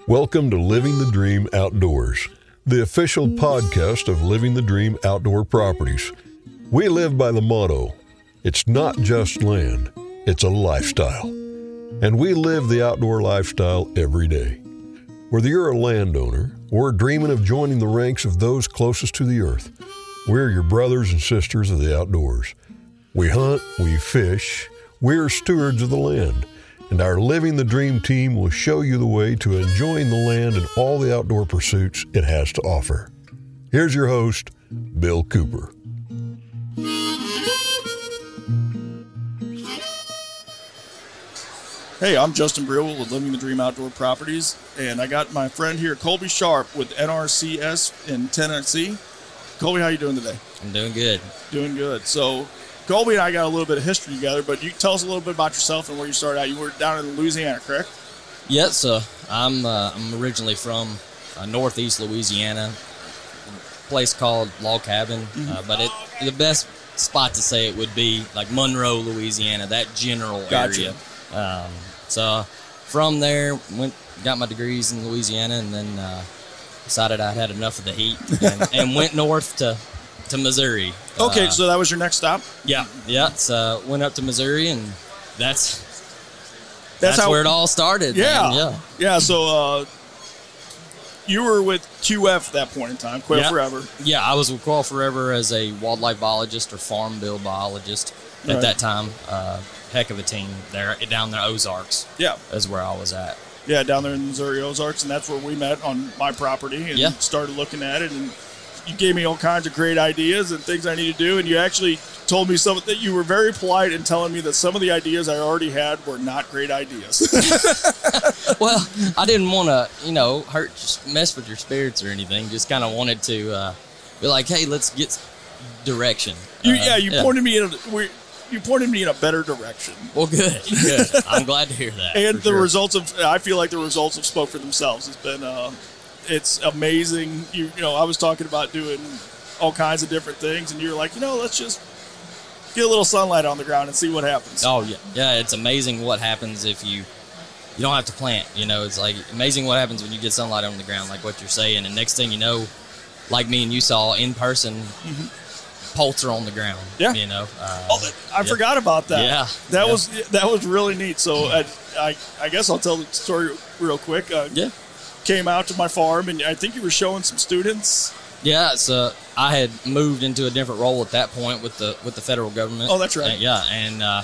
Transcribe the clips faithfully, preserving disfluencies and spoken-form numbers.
Welcome to Living the Dream Outdoors, the official podcast of Living the Dream Outdoor Properties. We live by the motto, it's not just land, it's a lifestyle. And we live the outdoor lifestyle every day. Whether you're a landowner or dreaming of joining the ranks of those closest to the earth, we're your brothers and sisters of the outdoors. We hunt, we fish, we're stewards of the land. And our Living the Dream team will show you the way to enjoying the land and all the outdoor pursuits it has to offer. Here's your host, Bill Cooper. Hey, I'm Justin Brewell with Living the Dream Outdoor Properties, and I got my friend here, Colby Sharp with N R C S in Tennessee. Colby, how you doing today? I'm doing good. Doing good. So, Colby and I got a little bit of history together, but you tell us a little bit about yourself and where you started out. You were down in Louisiana, correct? Yeah, so I'm uh, I'm originally from uh, northeast Louisiana, a place called Log Cabin, mm-hmm. uh, but it, the best spot to say it would be like Monroe, Louisiana, that general gotcha. area. Um, so from there, went got my degrees in Louisiana, and then uh, decided I had enough of the heat and, and went north to to Missouri. Okay, uh, so that was your next stop? Yeah, yeah. So went up to Missouri, and that's that's, that's how, where it all started. Yeah, man. yeah, yeah. So uh, you were with Q F at that point in time, Quail yeah. Forever. Yeah, I was with Quail Forever as a wildlife biologist or farm bill biologist at right. that time. Uh, heck of a team there down there, Ozarks. Yeah, is where I was at. Yeah, down there in the Missouri Ozarks, and that's where we met on my property and yeah. started looking at it. And you gave me all kinds of great ideas and things I need to do, and you actually told me some that you were very polite in telling me that some of the ideas I already had were not great ideas. Well, I didn't want to, you know, hurt, just mess with your spirits or anything. Just kind of wanted to uh, be like, hey, let's get direction. You, uh, yeah, you yeah. pointed me in a, we, you pointed me in a better direction. Well, good, good. I'm glad to hear that. And the sure. results of, I feel like the results have spoke for themselves. It's been, uh, it's amazing. You, you know, I was talking about doing all kinds of different things, and you were like, you know, let's just get a little sunlight on the ground and see what happens. Oh yeah, yeah. It's amazing what happens if you you don't have to plant. You know, it's like amazing what happens when you get sunlight on the ground, like what you're saying. And next thing you know, like me and you saw in person, mm-hmm. poults are on the ground. Yeah, you know. Uh, oh, I yeah. forgot about that. Yeah, that yeah. was that was really neat. So I, I I guess I'll tell the story real quick. Uh, yeah. Came out to my farm, and I think you were showing some students. Yeah, so I had moved into a different role at that point with the with the federal government. Oh, that's right. And, yeah, and uh,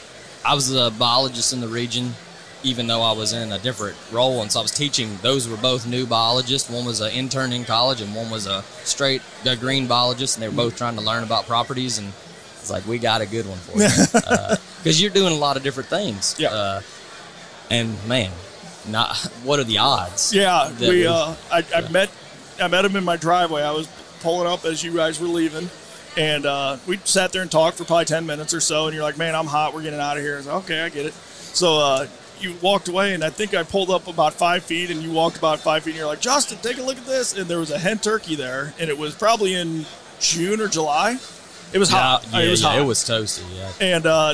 I was a biologist in the region, even though I was in a different role, and so I was teaching. Those were both new biologists. One was an intern in college, and one was a straight a green biologist, and they were both trying to learn about properties. And it's like, we got a good one for you, because uh, you're doing a lot of different things. Yeah, uh, and man. Not what are the odds? Yeah, we. we uh, I, I yeah. met, I met him in my driveway. I was pulling up as you guys were leaving, and uh, we sat there and talked for probably ten minutes or so. And you're like, "Man, I'm hot. We're getting out of here." I was like, "Okay, I get it." So uh, you walked away, and I think I pulled up about five feet, and you walked about five feet. And you're like, "Justin, take a look at this." And there was a hen turkey there, and it was probably in June or July. It was hot. Yeah, I mean, yeah, it was yeah, hot. It was toasty. Yeah. And uh,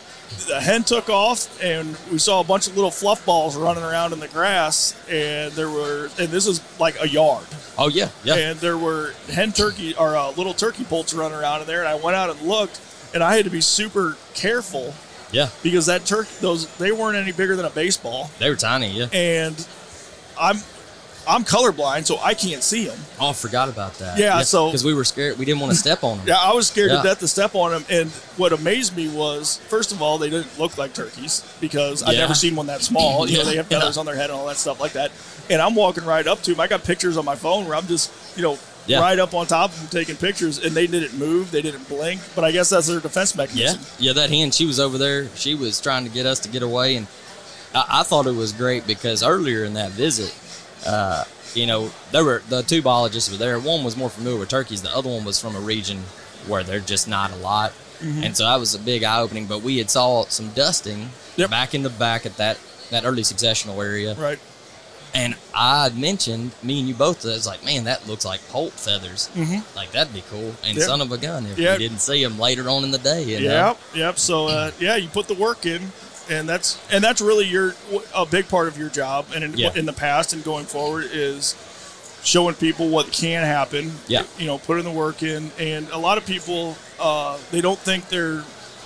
the hen took off, and we saw a bunch of little fluff balls running around in the grass, and there were, and this is like a yard. Oh yeah, yeah. And there were hen turkey or uh, little turkey poults running around in there, and I went out and looked, and I had to be super careful. Yeah. Because that turkey, those they weren't any bigger than a baseball. They were tiny, yeah. And I'm. I'm colorblind, so I can't see them. Oh, I forgot about that. Yeah, yeah so because we were scared, we didn't want to step on them. Yeah, I was scared yeah. to death to step on them. And what amazed me was, first of all, they didn't look like turkeys because yeah. I'd never seen one that small. You yeah. know, they have feathers yeah. on their head and all that stuff like that. And I'm walking right up to them. I got pictures on my phone where I'm just, you know, yeah. right up on top of them taking pictures, and they didn't move, they didn't blink. But I guess that's their defense mechanism. Yeah, yeah. That hen, she was over there. She was trying to get us to get away, and I, I thought it was great because earlier in that visit. Uh, You know, there were the two biologists were there. One was more familiar with turkeys. The other one was from a region where they're just not a lot. Mm-hmm. And so that was a big eye-opening. But we had saw some dusting yep. back in the back at that, that early successional area. Right. And I mentioned, me and you both, I was like, man, that looks like poult feathers. Mm-hmm. Like, that'd be cool. And yep. son of a gun if yep. we didn't see them later on in the day. You yep, know? yep. So, uh, yeah, you put the work in. and that's and that's really your a big part of your job, and in, Yeah. in the past and going forward is showing people what can happen. Yeah. You know, putting the work in, and a lot of people uh, they don't think they're,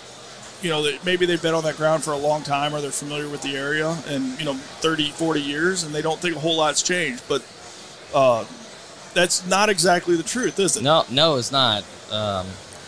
you know, that maybe they've been on that ground for a long time or they're familiar with the area and, you know, thirty, forty years, and they don't think a whole lot's changed, but uh, that's not exactly the truth, is it? No, no, it's not. Um,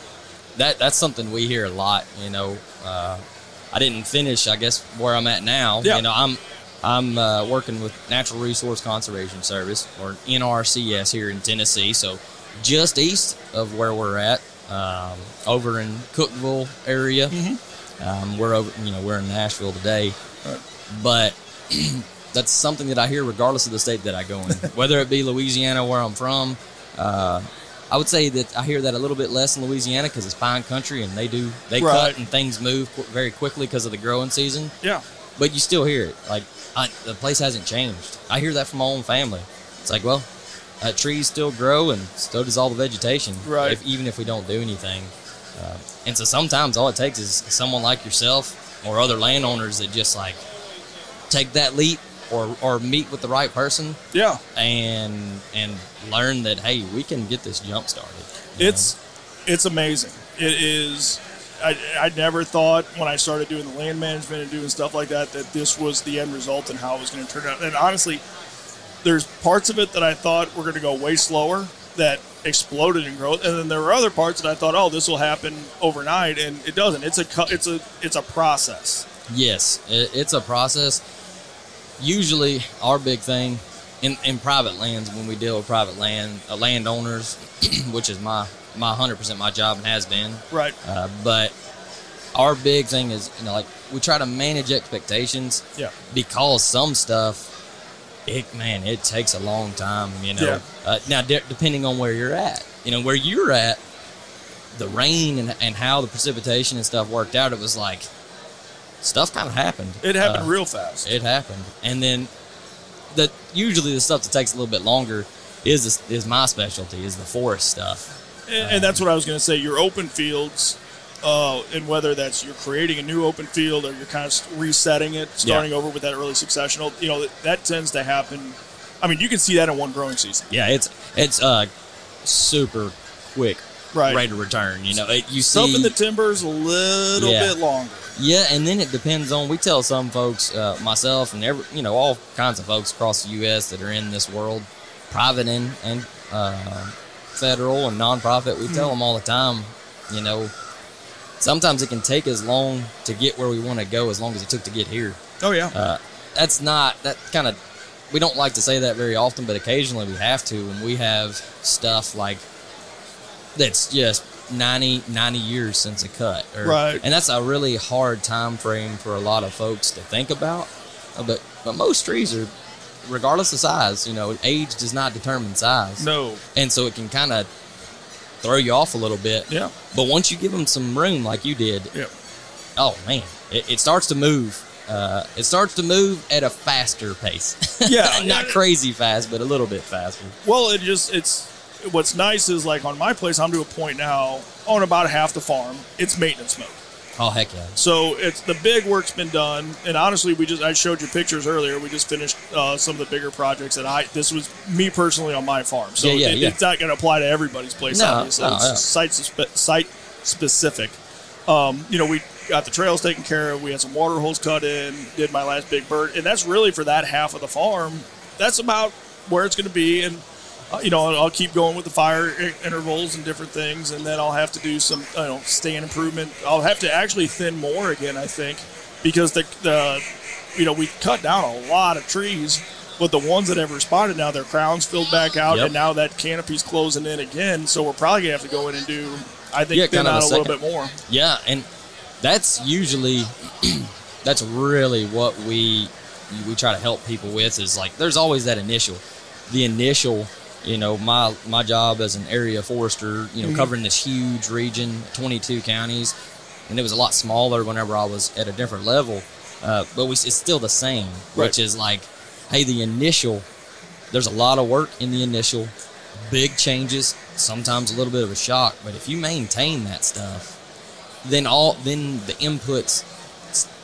that that's something we hear a lot. You know, uh, I didn't finish, I guess, where I'm at now. Yeah. You know, I'm I'm uh, working with Natural Resource Conservation Service, or N R C S, here in Tennessee. So just east of where we're at, um, over in Cookeville area. Mm-hmm. Um, we're over, you know, we're in Nashville today, Right. but that's something that I hear regardless of the state that I go in, whether it be Louisiana, where I'm from. Uh, I would say that I hear that a little bit less in Louisiana because it's pine country and they do they Right. cut and things move qu- very quickly because of the growing season. Yeah. But you still hear it. Like I, the place hasn't changed. I hear that from my own family. It's like, well, uh, trees still grow and so does all the vegetation. Right. If, even if we don't do anything. Uh, and so sometimes all it takes is someone like yourself or other landowners that just like take that leap or, or meet with the right person Yeah. and and learn that, hey, we can get this jump started. you It's it's amazing. It is. I, I never thought when I started doing the land management and doing stuff like that that this was the end result and how it was going to turn out. And honestly, there's parts of it that I thought were going to go way slower that exploded in growth, and then there were other parts that I thought, oh, this will happen overnight, and it doesn't. It's a cu- it's a it's a process. know? Yes, it, it's a process. Usually, our big thing in, in private lands, when we deal with private land uh, landowners, which is my my one hundred percent my job and has been. Right. Uh, but our big thing is, you know, like we try to manage expectations. Yeah. Because some stuff, it man, it takes a long time. You know. Yeah. Uh, now, de- depending on where you're at, you know, where you're at, the rain and and how the precipitation and stuff worked out, it was like stuff kind of happened. It happened Uh, real fast. It happened, and then the usually the stuff that takes a little bit longer is is my specialty, is the forest stuff. And, and that's what I was going to say. Your open fields, uh, and whether that's you're creating a new open field or you're kind of resetting it, starting over with that early successional, you know, that, that tends to happen. I mean, you can see that in one growing season. Yeah, it's it's uh super quick Right. rate of return. You know, it, you Some see in the timber's a little Yeah. bit longer. yeah, and then it depends on. We tell some folks, uh, myself and every you know all kinds of folks across the U S that are in this world, private and and uh, federal and nonprofit. We tell them all the time, you know, sometimes it can take as long to get where we want to go as long as it took to get here. Oh, yeah. Uh, that's not that kind of. We don't like to say that very often, but occasionally we have to, and we have stuff like that's just ninety, ninety years since a cut, or, Right. and that's a really hard time frame for a lot of folks to think about. Uh, But but most trees are, regardless of size, you know, age does not determine size, No. and so it can kind of throw you off a little bit. Yeah. But once you give them some room, like you did, Yeah. oh man, it, it starts to move. Uh, it starts to move at a faster pace. Yeah. Not crazy fast, but a little bit faster. Well, it just, it's, what's nice is like on my place, I'm to a point now, on about half the farm, it's maintenance mode. Oh heck yeah! So it's the big work's been done, and honestly, we just I showed you pictures earlier. We just finished uh, some of the bigger projects that I. This was me personally on my farm, so Yeah, yeah, it, yeah. it's not going to apply to everybody's place. No, obviously, no, it's yeah. site suspe- site specific. Um, you know, we got the trails taken care of. We had some water holes cut in. Did my last big bird, and that's really for that half of the farm. That's about where it's going to be, and. Uh, you know, I'll keep going with the fire i- intervals and different things, and then I'll have to do some, you know, stand improvement. I'll have to actually thin more again, I think, because the, the you know, we cut down a lot of trees, but the ones that have responded now, their crowns filled back out, Yep. and now that canopy's closing in again, so we're probably going to have to go in and do, I think, Yeah, thin kind of out a a little second- bit more. Yeah, and that's usually that's really what we we try to help people with. Is like there's always that initial, the initial. You know, my my job as an area forester, you know, Mhm. covering this huge region, twenty-two counties, and it was a lot smaller whenever I was at a different level. Uh, but we, it's still the same, Right. which is like, hey, the initial, there's a lot of work in the initial, big changes, sometimes a little bit of a shock. But if you maintain that stuff, then all then the inputs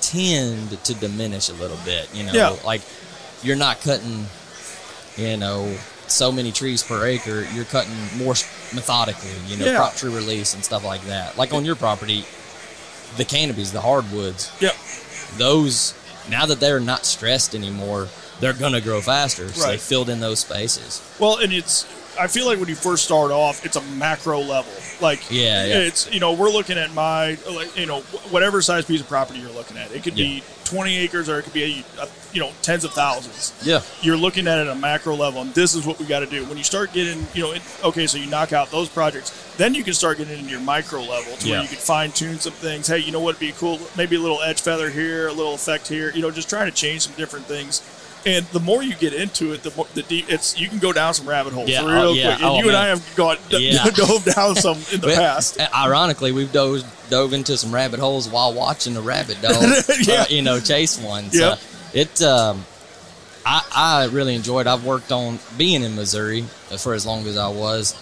tend to diminish a little bit. You know, Yeah. like you're not cutting, you know, so many trees per acre. You're cutting more methodically. You know, Yeah. crop tree release and stuff like that. Like on your property, the canopies, the hardwoods, Yep. those now that they're not stressed anymore, they're gonna grow faster. So they Right. filled in those spaces. Well, and it's, I feel like when you first start off, it's a macro level. Like, Yeah, yeah. it's, you know, we're looking at my, like, you know, whatever size piece of property you're looking at. It could Yeah. be twenty acres or it could be, a, a, you know, tens of thousands. Yeah. You're looking at it at a macro level, and this is what we got to do. When you start getting, you know, it, okay, so you knock out those projects, then you can start getting into your micro level to Yeah. where you can fine tune some things. Hey, you know what would be cool? Maybe a little edge feather here, a little effect here. You know, just trying to change some different things. And the more you get into it, the more the deep it's. You can go down some rabbit holes Yeah, real oh, yeah. quick. And Oh, you and man. I have gone Yeah. dove down some in the But, past. uh, Ironically, we've dove dove into some rabbit holes while watching the rabbit dog, Yeah. uh, you know, chase one. So Yeah. it, um, I, I really enjoyed. I've worked on being in Missouri for as long as I was,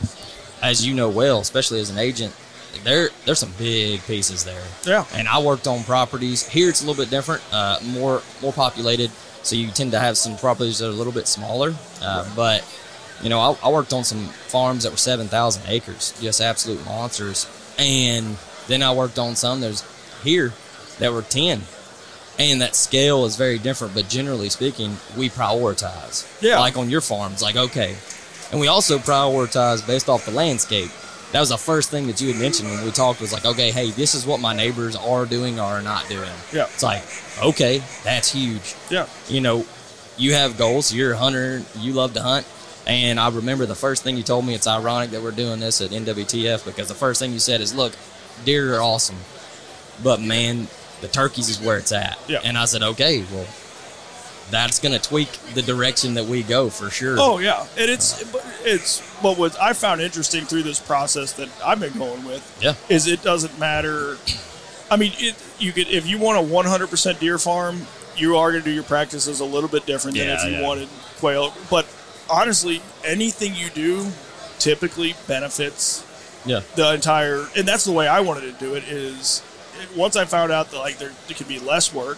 as you know well, especially as an agent. There, there's some big pieces there. Yeah. And I worked on properties here. It's a little bit different, uh, more more populated. So you tend to have some properties that are a little bit smaller, uh, Right. but you know, I, I worked on some farms that were seven thousand acres, just absolute monsters. And then I worked on some there's here that were ten. And that scale is very different, but generally speaking, we prioritize. Yeah. Like on your farms, like, okay. And we also prioritize based off the landscape. That was the first thing that you had mentioned when we talked was like, okay, hey, this is what my neighbors are doing or are not doing. Yeah. It's like, okay, that's huge. Yeah. You know, you have goals. You're a hunter. You love to hunt. And I remember the first thing you told me, it's ironic that we're doing this at N W T F because the first thing you said is, look, deer are awesome. But, man, the turkeys is where it's at. Yeah. And I said, okay, well, that's going to tweak the direction that we go for sure. Oh yeah, and it's it's what was I found interesting through this process that I've been going with. Yeah. Is it doesn't matter. I mean, it, you could if you want a one hundred percent deer farm, you are going to do your practices a little bit different than Yeah, if you yeah. wanted quail. But honestly, anything you do typically benefits Yeah. the entire. And that's the way I wanted to do it. Is once I found out that like there, there could be less work,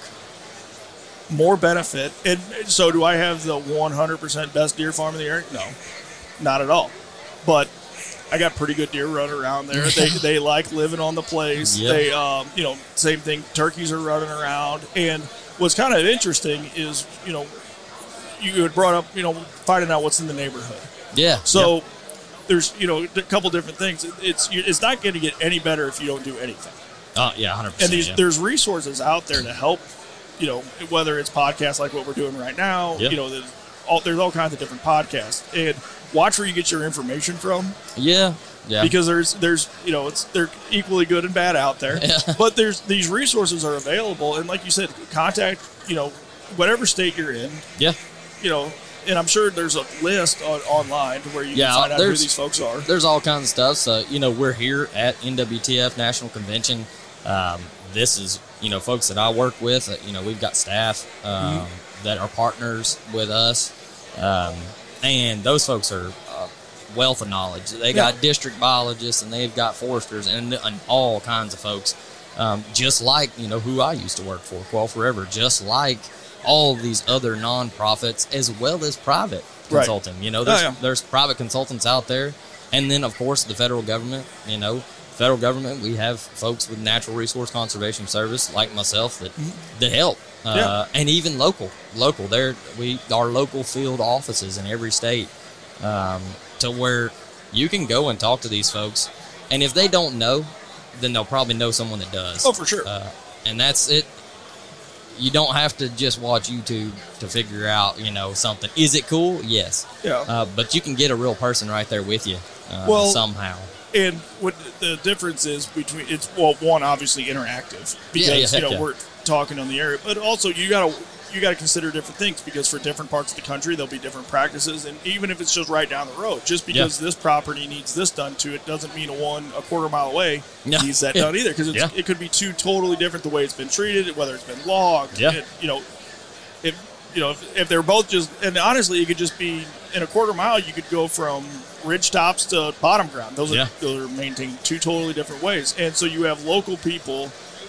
more benefit. And so do I have the one hundred percent best deer farm in the area? No, not at all. But I got pretty good deer running around there. They they like living on the place. Yep. They, um, you know, same thing. Turkeys are running around. And what's kind of interesting is, you know, you had brought up, you know, finding out what's in the neighborhood. Yeah. So Yep. there's, you know, a couple different things. It's it's not going to get any better if you don't do anything. Oh, yeah, one hundred percent. And these, yeah. there's resources out there to help, you know, whether it's podcasts like what we're doing right now, Yeah. you know, there's all, there's all kinds of different podcasts. And watch where you get your information from, Yeah. Yeah. because there's, there's, you know, it's they're equally good and bad out there. Yeah. But there's these resources are available. And like you said, contact, you know, whatever state you're in, yeah. you know, and I'm sure there's a list on, online to where you Yeah, can find out who there's- these folks are. There's all kinds of stuff. So, you know, we're here at N W T F National Convention. Um, this is, you know, folks that I work with. Uh, you know, we've got staff um, Mm-hmm. that are partners with us. Um, and those folks are a wealth of knowledge. They got Yeah. district biologists and they've got foresters and, and all kinds of folks. Um, just like, you know, who I used to work for, Quail Forever, just like all of these other nonprofits as well as private Right. consulting. You know, there's, Oh, yeah. there's private consultants out there. And then, of course, the federal government, you know, federal government, we have folks with Natural Resource Conservation Service like myself that, that help. Uh, Yeah. and even local, local, there, we, our local field offices in every state, um, to where you can go and talk to these folks. And if they don't know, then they'll probably know someone that does. Oh, for sure. Uh, and that's it. You don't have to just watch YouTube to figure out, you know, something. Is it cool? Yes. Yeah. Uh, but you can get a real person right there with you uh, Well- somehow. And what the difference is between it's well, one obviously interactive because Yeah, yeah, you heck know yeah. we're talking on the area, but also you gotta you gotta consider different things because for different parts of the country there'll be different practices, and even if it's just right down the road, just because this property needs this done to it doesn't mean a one a quarter mile away Yeah. needs that Yeah. done either because Yeah. it could be two totally different the way it's been treated, whether it's been logged, Yeah. it- you know, if you know if, if they're both just and honestly it could just be in a quarter mile you could go from ridge tops to bottom ground. Those are Yeah. those are maintained two totally different ways, and so you have local people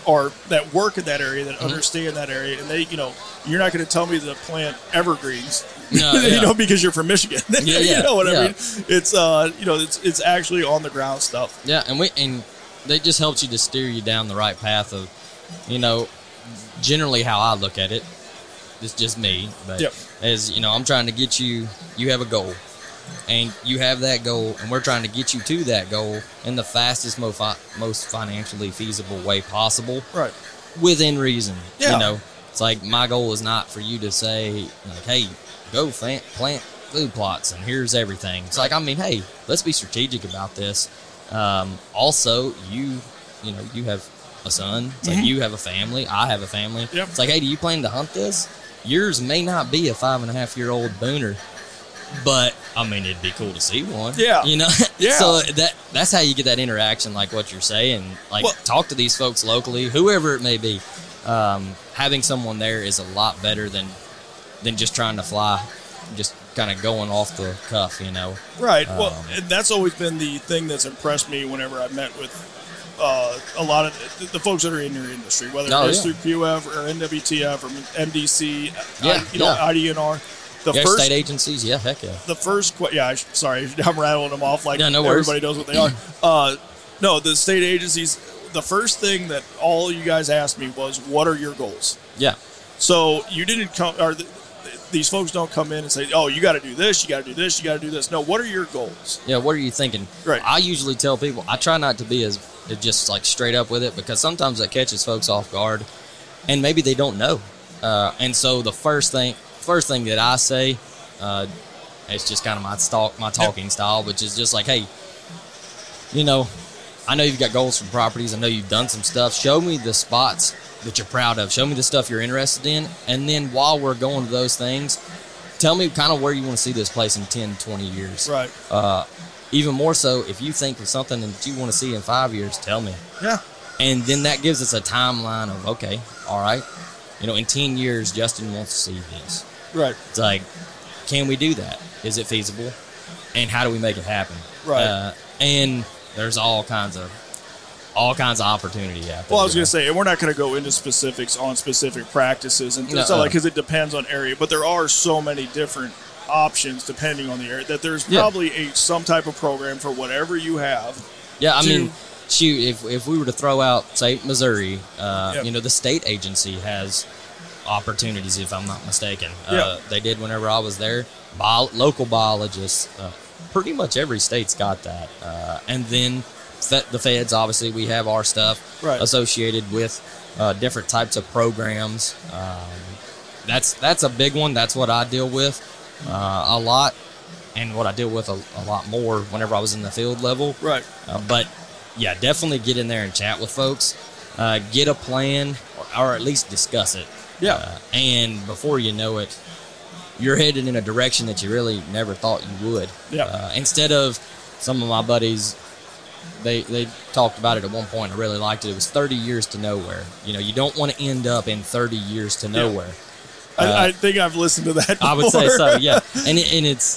are that work in that area, that Mm-hmm. understand that area, and they, you know, you're not going to tell me to plant evergreens, No, you yeah. know, because you're from Michigan. Yeah, you yeah, know what yeah. I mean? It's uh, you know, it's it's actually on the ground stuff. Yeah, and we and they just helps you to steer you down the right path of, you know, generally how I look at it. It's just me, but Yep. as you know, I'm trying to get you. You have a goal, and you have that goal, and we're trying to get you to that goal in the fastest, most fi- most financially feasible way possible, Right. within reason. Yeah. You know, it's like my goal is not for you to say like, "Hey, go plant, plant food plots, and here's everything." It's like, I mean, hey, let's be strategic about this. Um, also, you, you know, you have a son. It's like you have a family. I have a family. Yep. It's like, hey, do you plan to hunt this? Yours may not be a five and a half year old booner, but I mean, it'd be cool to see one. Yeah. You know. Yeah. So that that's how you get that interaction, like what you're saying. Like, Well- talk to these folks locally, whoever it may be. Um, having someone there is a lot better than than just trying to fly, just kind of going off the cuff, you know. Right. Well, Um, and that's always been the thing that's impressed me whenever I met with uh, a lot of the, the folks that are in your industry, whether Oh, it's yeah. through Q F or N W T F or M D C, Yeah, I, you know, yeah. I D N R. The Yeah, first, state agencies, yeah, heck yeah. the first, que- yeah, I sh- sorry, I'm rattling them off like Yeah, no worries. everybody knows what they are. Uh, no, the state agencies. The first thing that all you guys asked me was, "What are your goals?" Yeah, So you didn't come, or the, these folks don't come in and say, "Oh, you got to do this, you got to do this, you got to do this." No, what are your goals? yeah. What are you thinking? Right. I usually tell people I try not to be as just like straight up with it, because sometimes that catches folks off guard, and maybe they don't know. Uh, and so the first thing, first thing that I say, uh, it's just kind of my talk, my talking style, which is just like, hey, you know, I know you've got goals for properties. I know you've done some stuff. Show me the spots that you're proud of. Show me the stuff you're interested in. And then while we're going to those things, tell me kind of where you want to see this place in ten, twenty years. Right. Uh, even more so, if you think of something that you want to see in five years, tell me. Yeah. And then that gives us a timeline of, okay, all right, you know, in ten years, Justin wants to see this. Right. It's like, can we do that? Is it feasible? And how do we make it happen? Right. Uh, and there's all kinds of all kinds of opportunity out there. Well, I was you going know? to say, and we're not going to go into specifics on specific practices and stuff No. like, because it depends on area. But there are so many different options depending on the area that there's Yeah. probably a some type of program for whatever you have. Yeah, I to- mean, shoot, if if we were to throw out, say, Missouri, uh, Yep. you know, the state agency has opportunities, if I'm not mistaken. Yeah. Uh, they did whenever I was there. Bio- local biologists, uh, pretty much every state's got that. Uh, and then fe- the feds, obviously, we have our stuff Right. associated with uh, different types of programs. Um, that's that's a big one. That's what I deal with uh, a lot, and what I deal with a, a lot more whenever I was in the field level. Right. Uh, but yeah, definitely get in there and chat with folks. Uh, get a plan, or, or at least discuss it. Yeah. Uh, and before you know it, you're headed in a direction that you really never thought you would. Yeah. Uh, instead of some of my buddies, they they talked about it at one point. I really liked it. It was thirty years to nowhere. You know, you don't want to end up in thirty years to nowhere. Uh, I, I think I've listened to that I would say before. so, yeah. And it, and it's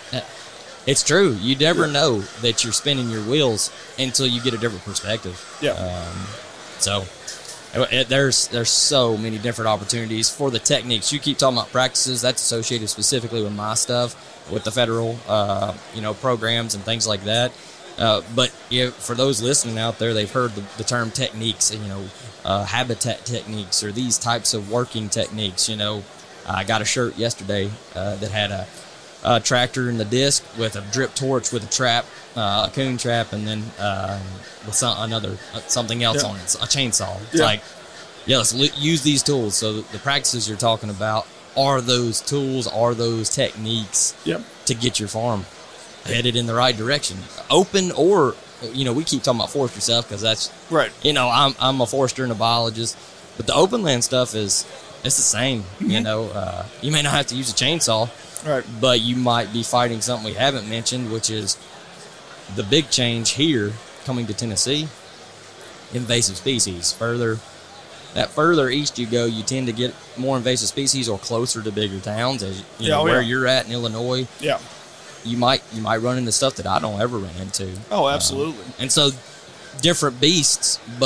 it's true. You never know that you're spinning your wheels until you get a different perspective. Yeah. Um, so it, there's there's so many different opportunities for the techniques. You keep talking about practices. That's associated specifically with my stuff, with the federal, uh, you know, programs and things like that. Uh, but you know, for those listening out there, they've heard the, the term techniques, you know, uh, habitat techniques or these types of working techniques. You know, I got a shirt yesterday uh, that had a, a tractor in the disc with a drip torch with a trap, uh, a coon trap, and then uh, with some, another uh, something else Yeah. on it, a chainsaw. It's Yeah. like, yeah, let's li- use these tools. So the practices you're talking about are those tools, are those techniques Yep. to get your farm headed in the right direction, open or, you know, we keep talking about forestry stuff because that's, Right. you know, I'm I'm a forester and a biologist, but the open land stuff is it's the same. You know, uh, you may not have to use a chainsaw, Right. but you might be fighting something we haven't mentioned, which is the big change here coming to Tennessee: invasive species. Further, that further east you go, you tend to get more invasive species or closer to bigger towns, as you Yeah, know, oh, where yeah. you're at in Illinois. Yeah. You might you might run into stuff that I don't ever run into. Oh, absolutely. And so different beasts, but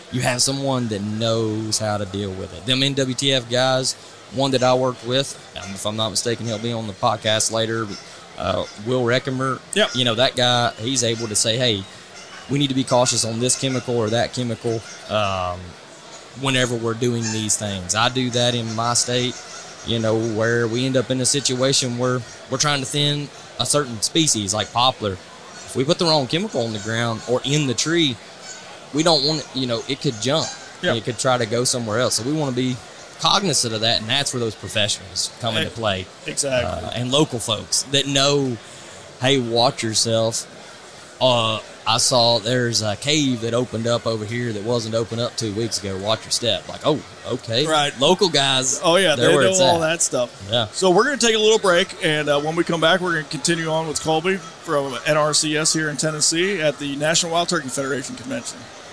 you have someone that knows how to deal with it. Them N W T F guys, one that I worked with, um, if I'm not mistaken, he'll be on the podcast later, uh, Will Reckemer. Yep. You know, that guy, he's able to say, hey, we need to be cautious on this chemical or that chemical um, whenever we're doing these things. I do that in my state, you know, where we end up in a situation where we're trying to thin a certain species like poplar. If we put the wrong chemical on the ground or in the tree, we don't want it, you know, it could jump. Yep. And it could try to go somewhere else. So we want to be cognizant of that, and that's where those professionals come into play. Exactly. Uh, and local folks that know, hey, watch yourself. Uh, I saw there's a cave that opened up over here that wasn't open up two weeks ago. Watch your step. Like, oh, okay. Right. Local guys. Oh, yeah, they're they where know it's all at. that stuff. Yeah. So we're going to take a little break, and uh, when we come back, we're going to continue on with Colby from N R C S here in Tennessee at the National Wild Turkey Federation Convention.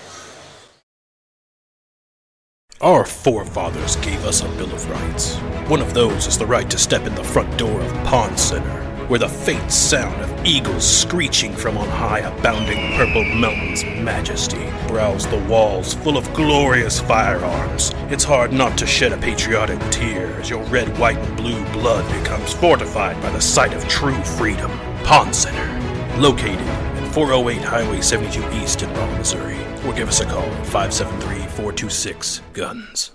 Our forefathers gave us a Bill of Rights. One of those is the right to step in the front door of Pond Center, where the faint sound of eagles screeching from on high abounding Purple Mountain's majesty browse the walls full of glorious firearms. It's hard not to shed a patriotic tear as your red, white, and blue blood becomes fortified by the sight of true freedom. Pond Center, located at four oh eight Highway seventy-two East in Rolla, Missouri. Or give us a call at five seven three, four two six, GUNS.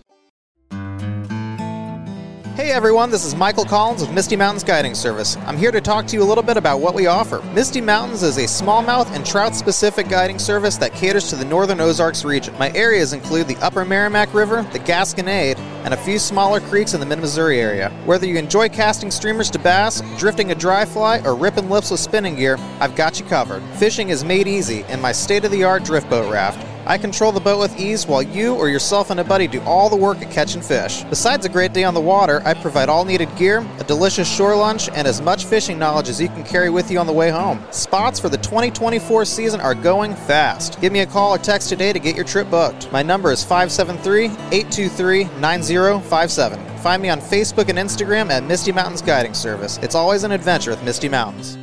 Hey everyone, this is Michael Collins with Misty Mountains Guiding Service. I'm here to talk to you a little bit about what we offer. Misty Mountains is a smallmouth and trout-specific guiding service that caters to the northern Ozarks region. My areas include the Upper Merrimack River, the Gasconade, and a few smaller creeks in the mid-Missouri area. Whether you enjoy casting streamers to bass, drifting a dry fly, or ripping lips with spinning gear, I've got you covered. Fishing is made easy in my state-of-the-art drift boat raft. I control the boat with ease while you or yourself and a buddy do all the work at catching fish. Besides a great day on the water, I provide all needed gear, a delicious shore lunch, and as much fishing knowledge as you can carry with you on the way home. Spots for the twenty twenty-four season are going fast. Give me a call or text today to get your trip booked. My number is five seven three, eight two three, nine zero five seven. Find me on Facebook and Instagram at Misty Mountains Guiding Service. It's always an adventure with Misty Mountains.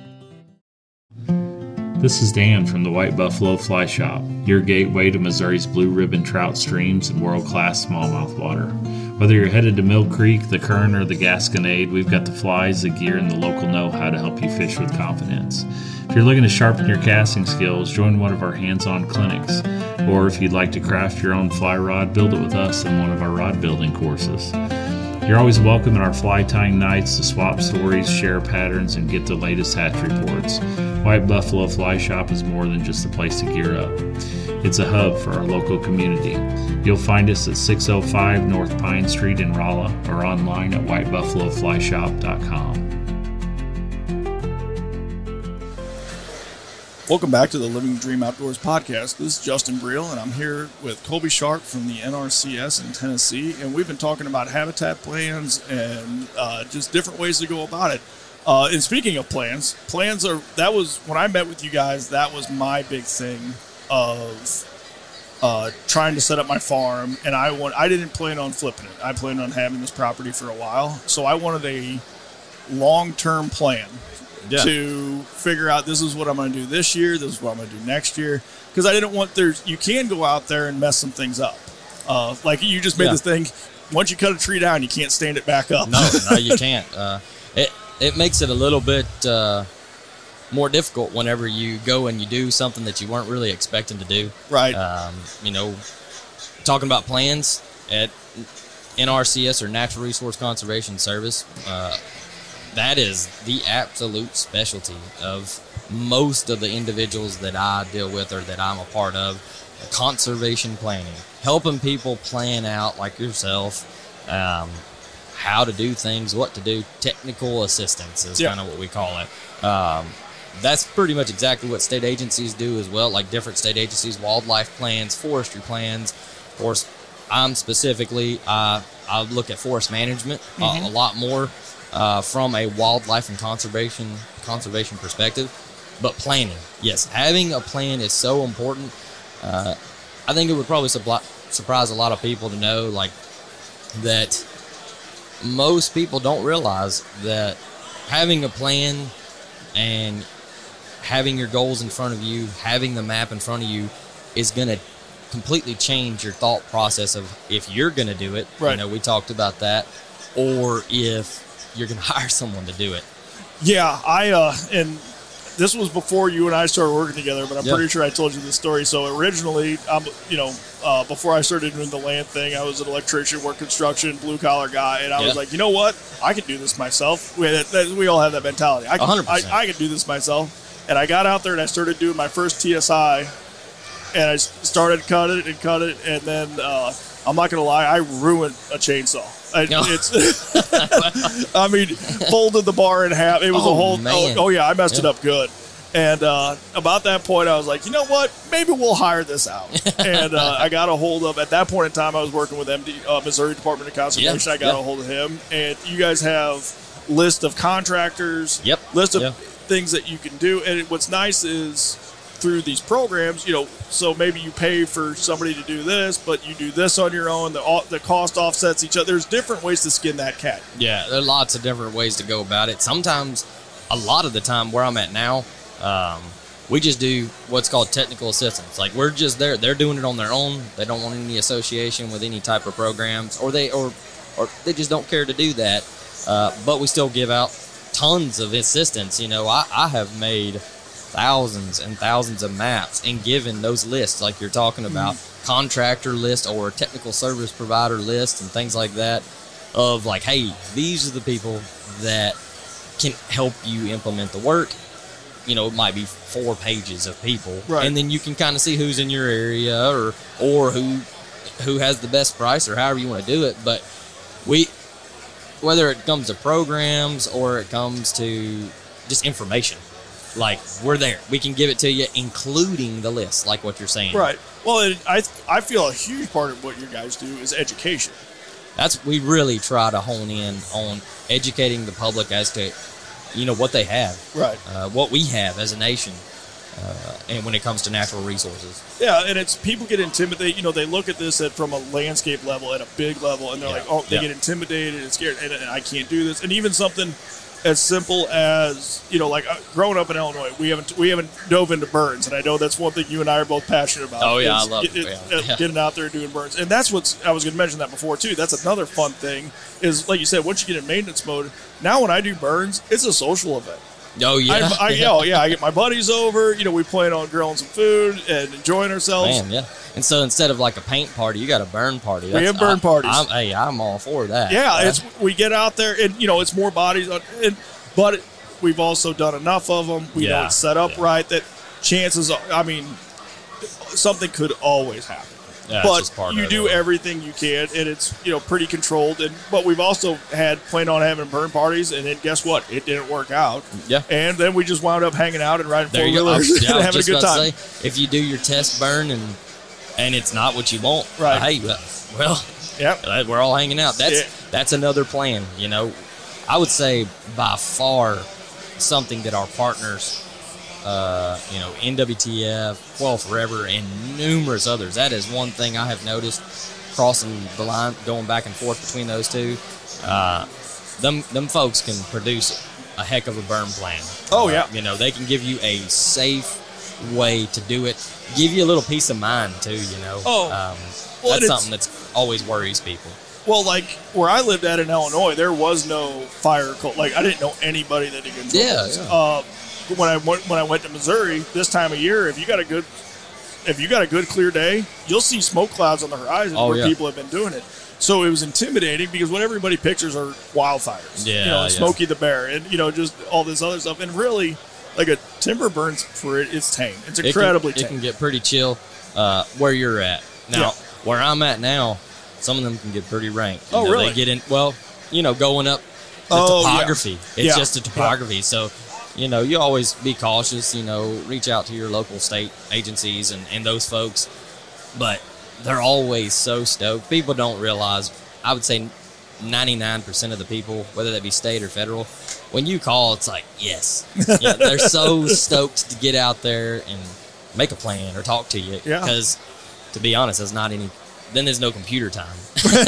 This is Dan from the White Buffalo Fly Shop, your gateway to Missouri's blue ribbon trout streams and world-class smallmouth water. Whether you're headed to Mill Creek, the Kern, or the Gasconade, we've got the flies, the gear, and the local know-how to help you fish with confidence. If you're looking to sharpen your casting skills, join one of our hands-on clinics. Or if you'd like to craft your own fly rod, build it with us in one of our rod building courses. You're always welcome at our fly tying nights to swap stories, share patterns, and get the latest hatch reports. White Buffalo Fly Shop is more than just a place to gear up. It's a hub for our local community. You'll find us at six oh five North Pine Street in Rolla or online at white buffalo fly shop dot com. Welcome back to the Living the Dream Outdoors podcast. This is Justin Briel, and I'm here with Colby Sharp from the N R C S in Tennessee, and we've been talking about habitat plans and uh, just different ways to go about it. Uh, and speaking of plans, plans are, that was, when I met with you guys, that was my big thing of uh, trying to set up my farm, and I want, I didn't plan on flipping it. I planned on having this property for a while, so I wanted a long-term plan. Yeah. To figure out this is what I'm going to do this year, this is what I'm going to do next year, because I didn't want there's you can go out there and mess some things up. Uh, like you just made yeah. this thing. Once you cut a tree down, you can't stand it back up. No, no, you can't. Uh, it it makes it a little bit uh, more difficult whenever you go and you do something that you weren't really expecting to do. Right. Um, you know, talking about plans at N R C S or Natural Resource Conservation Service. Uh, That is the absolute specialty of most of the individuals that I deal with or that I'm a part of. Conservation planning, helping people plan out, like yourself, um, how to do things, what to do. Technical assistance is yeah. kind of what we call it. Um, that's pretty much exactly what state agencies do as well, like different state agencies, wildlife plans, forestry plans. Of course, I'm specifically, uh, I look at forest management mm-hmm. uh, a lot more. Uh, from a wildlife and conservation conservation perspective, but planning, yes, having a plan is so important. Uh, I think it would probably supply, surprise a lot of people to know, like, that most people don't realize that having a plan and having your goals in front of you, having the map in front of you, is going to completely change your thought process of if you're going to do it. Right. You know, we talked about that, or if you're going to hire someone to do it. Yeah, I uh, and this was before you and I started working together, but I'm Yeah. pretty sure I told you this story. So originally, um, you know, uh, before I started doing the land thing, I was an electrician, work construction, blue collar guy, and I Yeah. was like, you know what, I can do this myself. We, that, that, we all have that mentality. I can, one hundred I, percent. I can do this myself. And I got out there and I started doing my first T S I, and I s- started cut it and cut it, and then uh, I'm not gonna lie, I ruined a chainsaw. I, No. It's, I mean, folded the bar in half. It was Oh, a whole. man. Oh, oh yeah, I messed it Yeah. up good. And uh, about that point, I was like, you know what? Maybe we'll hire this out. and uh, I got a hold of. At that point in time, I was working with M D, uh, Missouri Department of Conservation. Yeah, I got yeah. a hold of him, and you guys have list of contractors. Yep, List of yeah. things that you can do. And what's nice is through these programs, you know, so maybe you pay for somebody to do this, but you do this on your own. The the cost offsets each other. There's different ways to skin that cat. Yeah, there are lots of different ways to go about it. Sometimes, a lot of the time, where I'm at now, um, we just do what's called technical assistance. Like we're just there; they're doing it on their own. They don't want any association with any type of programs, or they or or they just don't care to do that. Uh, but we still give out tons of assistance. You know, I, I have made thousands and thousands of maps and given those lists, like you're talking about, Mm-hmm. contractor list or technical service provider list and things like that. Of like, hey, these are the people that can help you implement the work. You know, it might be four pages of people, Right. and then you can kind of see who's in your area or or who who has the best price or however you want to do it. But we, whether it comes to programs or it comes to just information, like we're there, we can give it to you, including the list, like what you're saying. Right. Well, it, I I feel a huge part of what you guys do is education. That's we really try to hone in on educating the public as to, you know, what they have, Right. uh, what we have as a nation, uh, and when it comes to natural resources. Yeah, and it's people get intimidated. You know, they look at this at from a landscape level, at a big level, and they're Yeah. like, oh, they Yeah. get intimidated and scared, and, and I can't do this. And even something as simple as, you know, like uh, growing up in Illinois, we haven't we haven't dove into burns, and I know that's one thing you and I are both passionate about. Oh, yeah, is I love get- it, it- yeah. uh, Yeah. getting out there and doing burns, and that's what's I was going to mention that before too. That's another fun thing is, like you said, once you get in maintenance mode, now when I do burns, it's a social event. Oh yeah, I, I, yeah. Oh, yeah, I get my buddies over. You know, we plan on grilling some food and enjoying ourselves. man, yeah. And so instead of like a paint party, you got a burn party. We have burn I- parties. I'm, hey, I'm all for that. Yeah, it's we get out there and you know it's more bodies, on, and, but we've also done enough of them. We know Yeah, it's set up yeah. right that chances. Are, I mean, something could always happen. Yeah, it's but just part you of do it. everything you can, and it's you know pretty controlled. And but we've also had planned on having burn parties, and then guess what? It didn't work out. Yeah. And then we just wound up hanging out and riding There four you go. I wheelers was, yeah, I and was having a just good about time. to say, if you do your test burn and and it's not what you want, Right. Hey, well, well, Yep. uh, we're all hanging out. That's Yeah. that's another plan. You know, I would say by far something that our partners, uh, you know, N W T F, Quail Forever, and numerous others. That is one thing I have noticed crossing the line, going back and forth between those two. Uh, them them folks can produce a heck of a burn plan. Oh, Uh, yeah. you know, they can give you a safe way to do it. Give you a little peace of mind too. You know. Oh, um, well, and that's it's- something that's always worries people. Well, like where I lived at in Illinois, there was no fire cult. Like I didn't know anybody that did controls. Yeah, yeah. Uh, when I went when I went to Missouri this time of year, if you got a good if you got a good clear day, you'll see smoke clouds on the horizon Oh, where yeah. people have been doing it. So it was intimidating because what everybody pictures are wildfires. Yeah, you know, yeah. Smokey the Bear, and you know just all this other stuff. And really, like a timber burns for it, it's tame. It's incredibly it can, tame. it can get pretty chill uh, where you're at. Now, Yeah. where I'm at now, some of them can get pretty rank. You Oh, know, really? They get in, well, you know, going up the Oh, yeah. topography. It's Yeah. just the topography. So, you know, you always be cautious, you know, reach out to your local state agencies and, and those folks. But they're always so stoked. People don't realize, I would say ninety-nine percent of the people, whether that be state or federal, when you call, it's like, yes. Yeah, they're so stoked to get out there and make a plan or talk to you. Yeah. Because, to be honest, there's not any, then there's no computer time.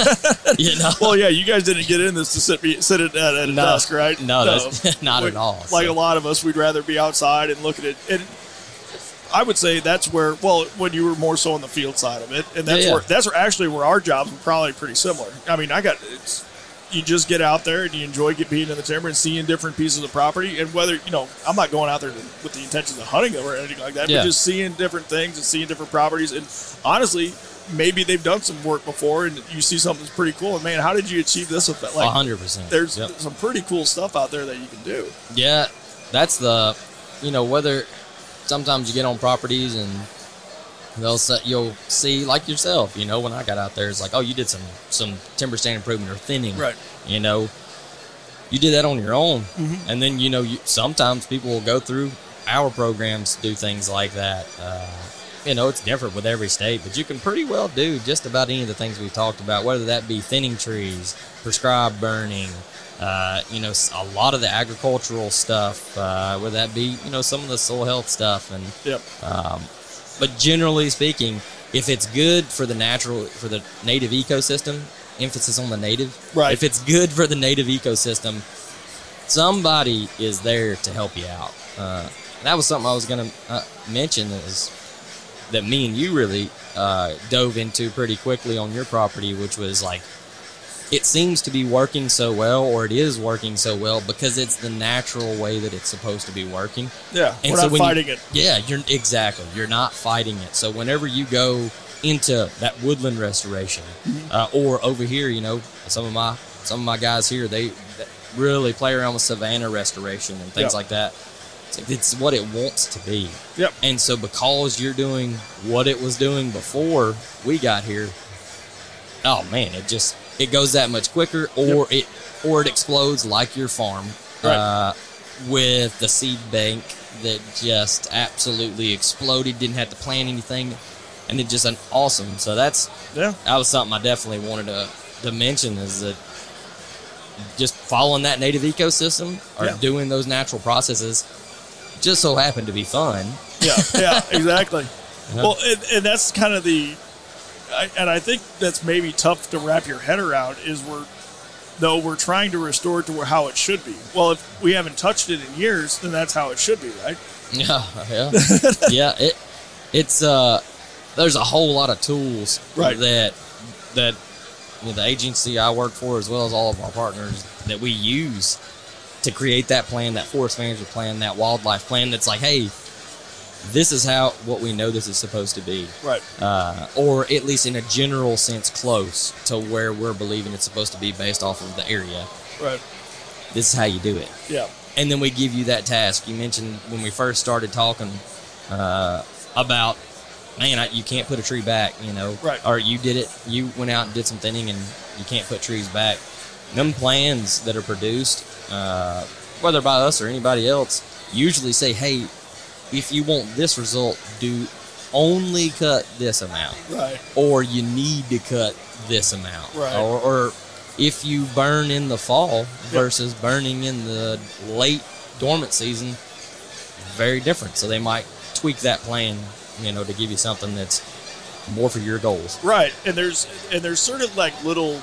You know? Well, yeah, you guys didn't get in this to sit be, sit at, at a No. desk, right? No, that's not We- at all. Like So- a lot of us, we'd rather be outside and looking at it. I would say that's where, well, when you were more so on the field side of it, and that's Yeah, yeah. where that's where actually where our jobs were probably pretty similar. I mean, I got it's, you just get out there and you enjoy get being in the timber and seeing different pieces of property, and whether you know, I'm not going out there to, with the intentions of hunting them or anything like that, Yeah. but just seeing different things and seeing different properties, and honestly, maybe they've done some work before, and you see something that's pretty cool, and man, how did you achieve this effect? A Like, hundred percent. there's Yep. some pretty cool stuff out there that you can do. Yeah, that's the, you know, whether sometimes you get on properties and they'll say, you'll see like yourself, you know, when I got out there, it's like, oh, you did some some timber stand improvement or thinning, Right. You know, you did that on your own, Mm-hmm. and then you know, you, sometimes people will go through our programs to do things like that. Uh, you know, it's different with every state, but you can pretty well do just about any of the things we talked about, whether that be thinning trees, prescribed burning. Uh, you know, a lot of the agricultural stuff, uh, whether that be, you know, some of the soil health stuff. And, Yep. um, but generally speaking, if it's good for the natural, for the native ecosystem, emphasis on the native. Right. If it's good for the native ecosystem, somebody is there to help you out. Uh, that was something I was going to uh, mention is that me and you really uh, dove into pretty quickly on your property, which was like, it seems to be working so well, or it is working so well because it's the natural way that it's supposed to be working. Yeah, And we're so not when you- fighting it. Yeah, you're exactly. You're not fighting it. So whenever you go into that woodland restoration, uh, or over here, you know, some of my some of my guys here, they really play around with savanna restoration and things Yeah. like that. It's, like, it's what it wants to be. Yep. And so because you're doing what it was doing before we got here, oh man, it just it goes that much quicker, or it or it explodes like your farm, Right. uh, with the seed bank that just absolutely exploded. Didn't have to plant anything, and it just an awesome. So that's Yeah. that was something I definitely wanted to to mention is that just following that native ecosystem or Yeah. doing those natural processes just so happened to be fun. Yeah, yeah, exactly. Yeah. Well, and, and that's kind of the, I, and I think that's maybe tough to wrap your head around. Is we're, though we're trying to restore it to where how it should be. Well, if we haven't touched it in years, then that's how it should be, right? Yeah, yeah, yeah. It it's uh, there's a whole lot of tools Right. that that you know, the agency I work for, as well as all of our partners, that we use to create that plan, that forest management plan, that wildlife plan. That's like, hey, this is how what we know this is supposed to be, Right. uh, or at least in a general sense, close to where we're believing it's supposed to be based off of the area. Right. This is how you do it. Yeah. And then we give you that task. You mentioned when we first started talking uh, about, man, I, you can't put a tree back, you know. Right. Or you did it, you went out and did some thinning and you can't put trees back. Them plans that are produced, uh, whether by us or anybody else, usually say, hey, if you want this result, do only cut this amount. Right. Or you need to cut this amount. Right. Or, or if you burn in the fall versus burning in the late dormant season, very different. So they might tweak that plan, you know, to give you something that's more for your goals. Right. And there's and there's certain like little,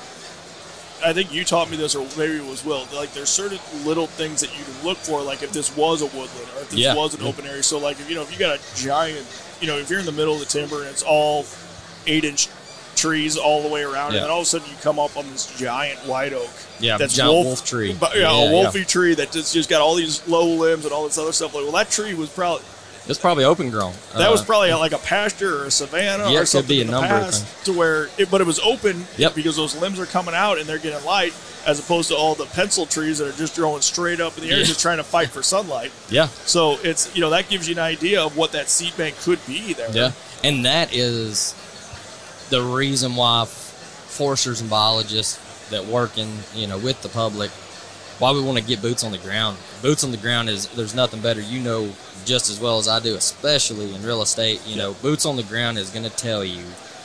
I think you taught me this, or maybe it was Will. Like there's certain little things that you can look for, like if this was a woodland or if this Yeah. was an Yeah. open area. So like if you know if you got a giant, you know if you're in the middle of the timber and it's all eight inch trees all the way around, Yeah. and then all of a sudden you come up on this giant white oak. Yeah, that's giant wolf tree. But, yeah, Yeah, a wolfy tree that just, just got all these low limbs and all this other stuff. Like, well, that tree was probably It's probably open grown. that Uh, was probably like a pasture or a savanna Yeah, it or could something be a in the number of past things. to where it, but it was open Yep. because those limbs are coming out and they're getting light, as opposed to all the pencil trees that are just growing straight up in the air, Yeah. just trying to fight for sunlight. Yeah. So it's, you know, that gives you an idea of what that seed bank could be there. Yeah, and that is the reason why f- foresters and biologists that work in, you know, with the public, why we want to get boots on the ground. Boots on the ground is, there's nothing better, you know, just as well as I do, especially in real estate. You know, boots on the ground is going to tell you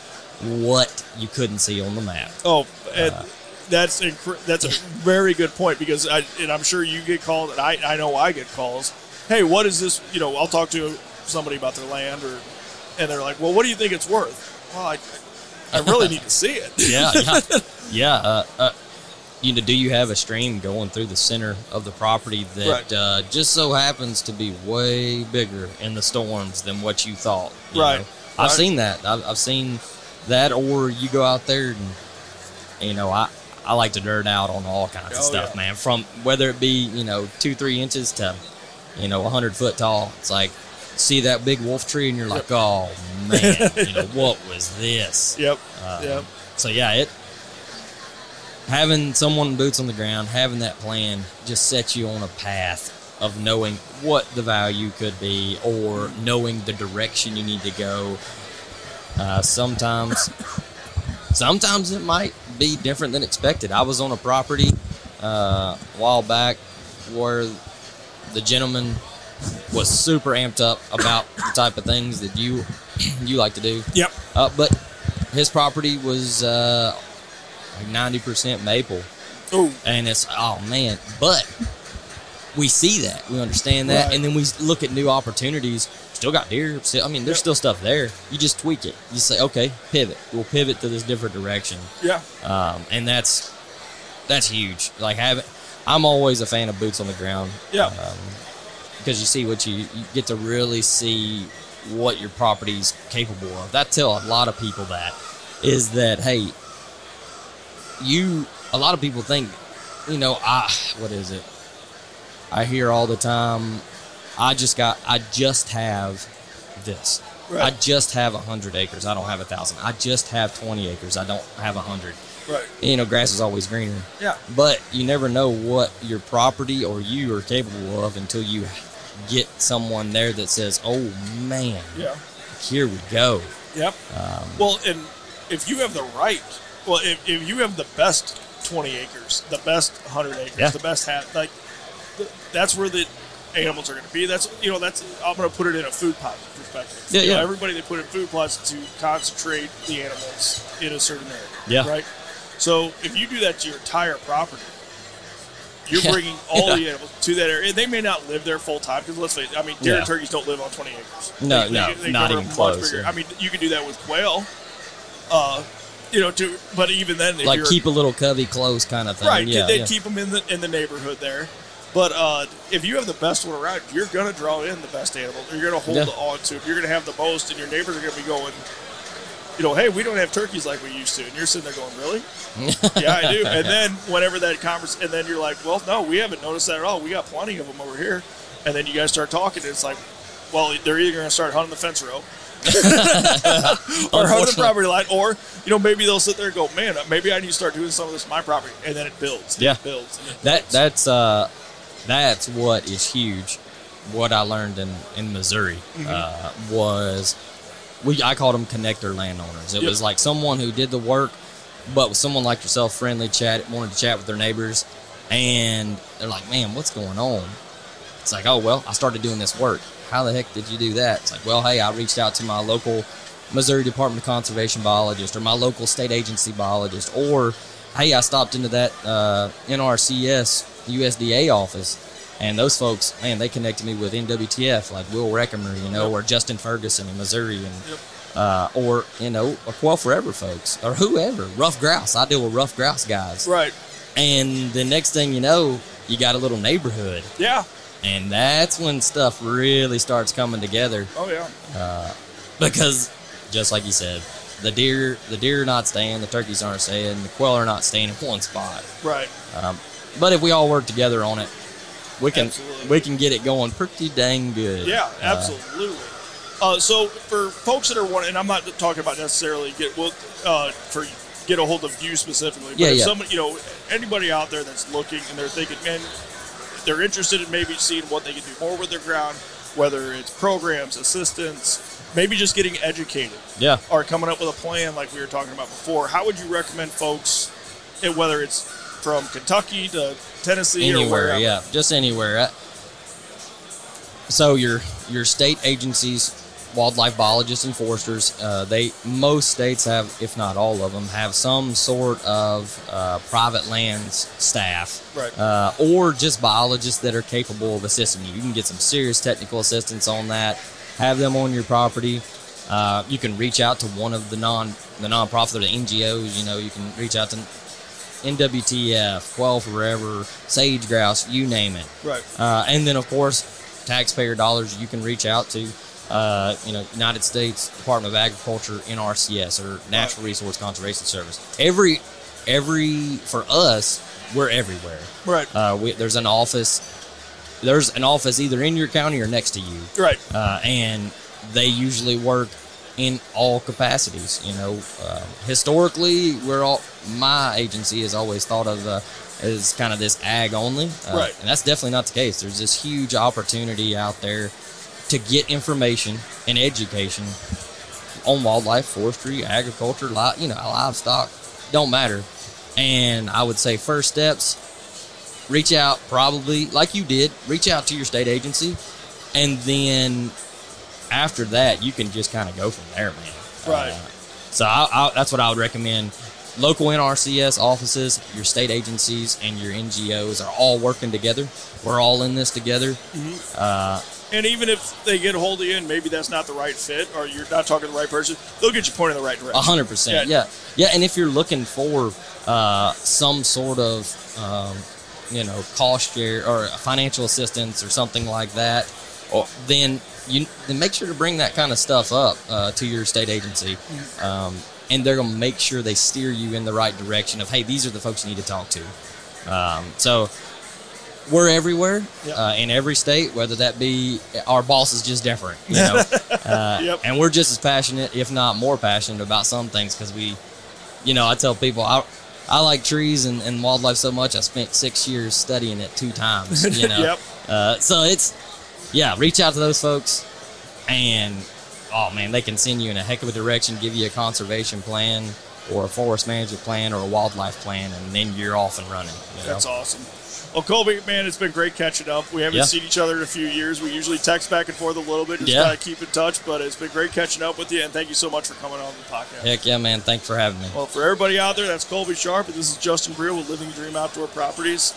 what you couldn't see on the map. Oh, and that's incre- that's a very good point, because I, and I'm sure you get called, and I, I know I get calls. Hey, what is this? You know, I'll talk to somebody about their land, or and they're like, well, what do you think it's worth? Well, I, I really need to see it. Yeah, yeah, yeah. Uh, uh, you know, do you have a stream going through the center of the property that Right. uh, just so happens to be way bigger in the storms than what you thought? you Right. know? I've Right. seen that. I've, I've seen that, or you go out there and, you know, I, I like to nerd out on all kinds of Oh, stuff, yeah. man. From whether it be, you know, two, three inches to, you know, a hundred foot tall. It's like, see that big wolf tree and you're like, oh man, you know, what was this? Yep. Uh, yep. So yeah, it having someone boots on the ground, having that plan just sets you on a path of knowing what the value could be or knowing the direction you need to go. Uh, sometimes, sometimes it might be different than expected. I was on a property uh, a while back where the gentleman was super amped up about the type of things that you you like to do. Yep. Uh, but his property was uh, like ninety percent maple. Oh, And it's, oh man, but we see that, we understand that, Right. and then we look at new opportunities. Still got deer. Still, I mean, there's Yep. still stuff there. You just tweak it. You say, okay, pivot. We'll pivot to this different direction, yeah. um, and that's that's huge. Like having, I'm always a fan of boots on the ground. Yeah. Um, because you see what you, you get to really see what your property's capable of. That tell a lot of people that is that hey, you. A lot of people think, you know, I what is it? I hear all the time, I just got, I just have this. Right. I just have a hundred acres. I don't have a thousand. I just have twenty acres. I don't have a hundred. Right. You know, grass is always greener. Yeah. But you never know what your property or you are capable of until you get someone there that says, "Oh man, Yeah. here we go." Yep. Um, Well, and if you have the right, well, if, if you have the best twenty acres, the best one hundred acres, Yeah. the best hat, like th- that's where the animals are going to be. That's you know that's I'm going to put it in a food plot perspective. Yeah, You know, yeah. everybody they put in food plots to concentrate the animals in a certain area. Yeah. Right. So if you do that to your entire property, you're Yeah. bringing all Yeah. the animals to that area. They may not live there full time because let's face it. I mean, deer Yeah. and turkeys don't live on twenty acres. No, They- no, they- they not cover even a much close, bigger- yeah. I mean, you can do that with quail. Uh, you know, to but even then, if like you're, keep a little covey close kind of thing. right, Yeah, they yeah. keep them in the in the neighborhood there. But uh, if you have the best one around, you're going to draw in the best animals. You're going to hold Yeah. on to them. You're going to have the most, and your neighbors are going to be going, you know, hey, we don't have turkeys like we used to. And you're sitting there going, really? Yeah, I do. And then whenever that conversation, and then you're like, well, no, we haven't noticed that at all. We got plenty of them over here. And then you guys start talking, and it's like, well, they're either going to start hunting the fence row or hunting the property line, or, you know, maybe they'll sit there and go, man, maybe I need to start doing some of this on my property. And then it builds. And Yeah. It builds. And it That builds. that's uh that's what is huge. What I learned in in Missouri Mm-hmm. uh, was we I called them connector landowners. It Yep. was like someone who did the work, but with someone like yourself, friendly, chat, wanted to chat with their neighbors, and they're like, "Man, what's going on?" It's like, "Oh well, I started doing this work. How the heck did you do that?" It's like, "Well, hey, I reached out to my local Missouri Department of Conservation biologist, or my local state agency biologist, or hey, I stopped into that uh, N R C S U S D A office, and those folks, man, they connected me with N W T F, like Will Reckamer, you know, Yep. or Justin Ferguson in Missouri, and Yep. uh, or you know, or Quail Forever folks, or whoever, Rough Grouse. I deal with Rough Grouse guys, Right. and the next thing you know, you got a little neighborhood, Yeah. and that's when stuff really starts coming together. Oh, yeah. Because, just like you said, the deer, the deer are not staying, the turkeys aren't staying, the quail are not staying in one spot. Right. Um, but if we all work together on it, we can Absolutely. we can get it going pretty dang good. Yeah, Uh, absolutely. Uh, so for folks that are wanting, and I'm not talking about necessarily get well, uh, for get a hold of you specifically, but Yeah, if yeah. somebody, you know, anybody out there that's looking and they're thinking, man, they're interested in maybe seeing what they can do more with their ground, whether it's programs, assistance, maybe just getting educated, yeah. or coming up with a plan like we were talking about before. How would you recommend folks, and whether it's from Kentucky to Tennessee or Anywhere, wherever? yeah, just anywhere. Uh, So your your state agencies, wildlife biologists and foresters, uh, they most states have, if not all of them, have some sort of uh, private lands staff, Right. uh, or just biologists that are capable of assisting you. You can get some serious technical assistance on that. Have them on your property. Uh, you can reach out to one of the non the nonprofit or the N G Os. You know, you can reach out to N W T F, Quail Forever, Sage Grouse, you name it. Right. Uh, and then, of course, taxpayer dollars you can reach out to, uh, you know, United States Department of Agriculture, N R C S, or Natural Resource Conservation Service. Every, every for us, we're everywhere. Right. Uh, we, there's an office. There's an office either in your county or next to you. Right. Uh, and they usually work in all capacities. You know, uh, historically, we're all my agency has always thought of uh, as kind of this ag only, uh, right? And that's definitely not the case. There's this huge opportunity out there to get information and education on wildlife, forestry, agriculture, li- you know, livestock. Don't matter. And I would say first steps: reach out, probably like you did. Reach out to your state agency, and then after that, you can just kind of go from there, man. Right. Uh, so I, I, that's what I would recommend. Local N R C S offices, your state agencies, and your N G Os are all working together. We're all in this together. Mm-hmm. Uh, and even if they get a hold of you and maybe that's not the right fit or you're not talking to the right person, they'll get you pointed in the right direction. A hundred percent. Yeah. Yeah. And if you're looking for uh, some sort of, um, you know, cost share or financial assistance or something like that, or then you then make sure to bring that kind of stuff up uh, to your state agency. Um, and they're going to make sure they steer you in the right direction of, hey, these are the folks you need to talk to. Um, so we're everywhere, yep. uh, in every state, whether that be our boss is just different, you know, uh, yep. and we're just as passionate, if not more passionate about some things. Cause we, you know, I tell people I, I like trees and, and wildlife so much. I spent six years studying it two times, you know? Yep. uh, so it's, yeah, reach out to those folks and, oh man, they can send you in a heck of a direction, give you a conservation plan or a forest management plan or a wildlife plan, and then you're off and running. You know? That's awesome. Well, Colby, man, it's been great catching up. We haven't yeah. seen each other in a few years. We usually text back and forth a little bit, just yeah. kind of keep in touch, but it's been great catching up with you, and thank you so much for coming on the podcast. Heck yeah, man. Thanks for having me. Well, for everybody out there, that's Colby Sharp, and this is Justin Briel with Living the Dream Outdoor Properties.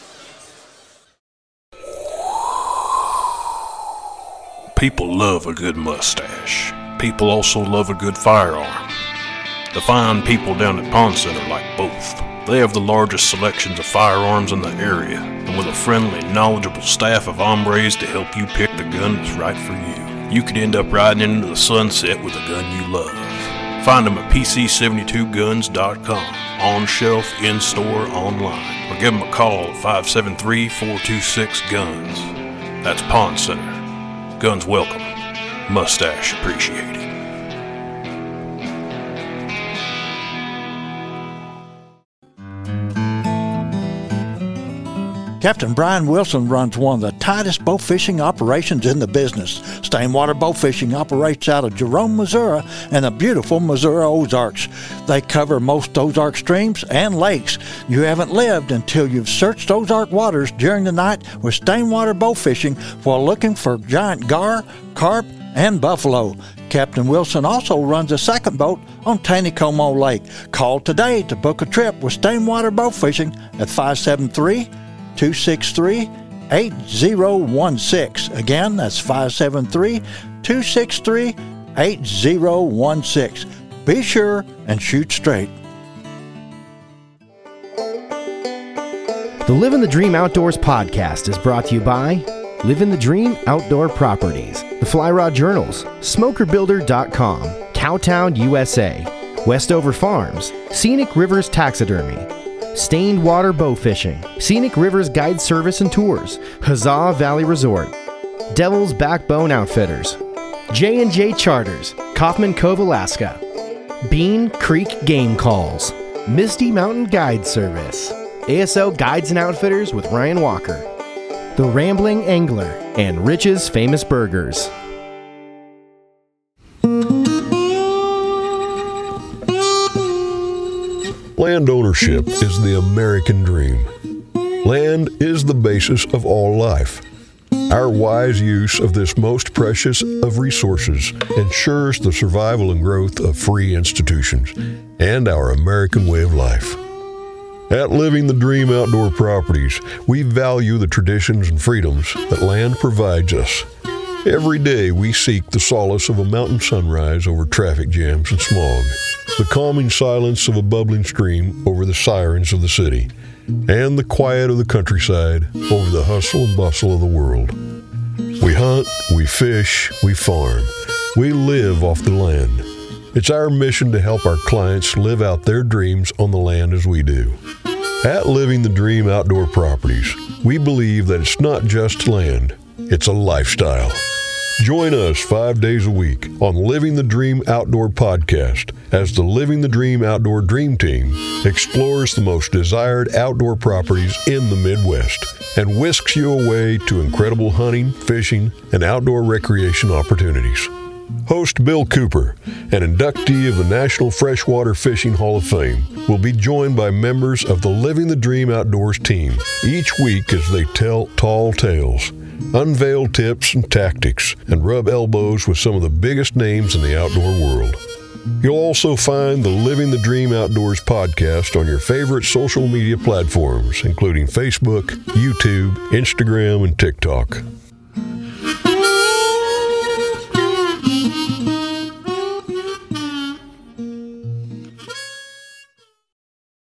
People love a good mustache. People also love a good firearm. The fine people down at Pond Center like both. They have the largest selections of firearms in the area, and with a friendly, knowledgeable staff of hombres to help you pick the gun that's right for you, you could end up riding into the sunset with a gun you love. Find them at P C seventy-two guns dot com, on shelf, in store, online, or give them a call at five seven three, four two six, guns. That's Pond Center. Guns welcome, mustache appreciated. Captain Brian Wilson runs one of the tightest bow fishing operations in the business. Stainwater Bow Fishing operates out of Jerome, Missouri, and the beautiful Missouri Ozarks. They cover most Ozark streams and lakes. You haven't lived until you've searched Ozark waters during the night with Stainwater Bow Fishing while looking for giant gar, carp, and buffalo. Captain Wilson also runs a second boat on Taneycomo Lake. Call today to book a trip with Stainwater Bow Fishing at five seven three, two six three, eight zero one six. Again, that's five seven three, two six three, eight zero one six. Be sure and shoot straight. The Living the Dream Outdoors podcast is brought to you by Living the Dream Outdoor Properties, the Fly Rod Journals, Smoker Builder dot com, Cowtown U S A, Westover Farms, Scenic Rivers Taxidermy, Stained Water Bow Fishing, Scenic Rivers Guide Service and Tours, Huzzah Valley Resort, Devil's Backbone Outfitters, J and J Charters, Kaufman Cove, Alaska, Bean Creek Game Calls, Misty Mountain Guide Service, A S O Guides and Outfitters with Ryan Walker, The Rambling Angler, and Rich's Famous Burgers. Land ownership is the American dream. Land is the basis of all life. Our wise use of this most precious of resources ensures the survival and growth of free institutions and our American way of life. At Living the Dream Outdoor Properties, we value the traditions and freedoms that land provides us. Every day we seek the solace of a mountain sunrise over traffic jams and smog. the calming silence of a bubbling stream over the sirens of the city, and the quiet of the countryside over the hustle and bustle of the world. We hunt, we fish, we farm. We live off the land. It's our mission to help our clients live out their dreams on the land as we do. At Living the Dream Outdoor Properties, we believe that it's not just land, it's a lifestyle. Join us five days a week on Living the Dream Outdoor Podcast as the Living the Dream Outdoor Dream Team explores the most desired outdoor properties in the Midwest and whisks you away to incredible hunting, fishing, and outdoor recreation opportunities. Host Bill Cooper, an inductee of the National Freshwater Fishing Hall of Fame, will be joined by members of the Living the Dream Outdoors team each week as they tell tall tales, unveil tips and tactics, and rub elbows with some of the biggest names in the outdoor world. You'll also find the Living the Dream Outdoors podcast on your favorite social media platforms, including Facebook, YouTube, Instagram, and TikTok.